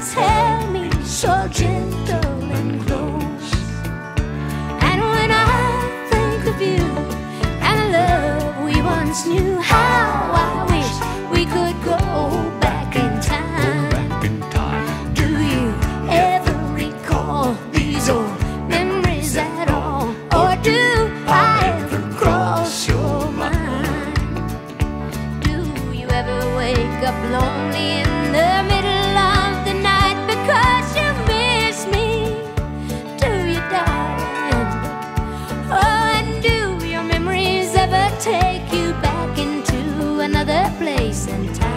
arms held me so gentle and close. And when I think of you and the love we once knew, how I wish we could go back in time. Do you ever recall these old memories at all? Or do I ever cross your mind? Do you ever wake up lonely in the middle of the night because you miss me? Do you, darling? Oh, and do your memories ever take you back into another place and time?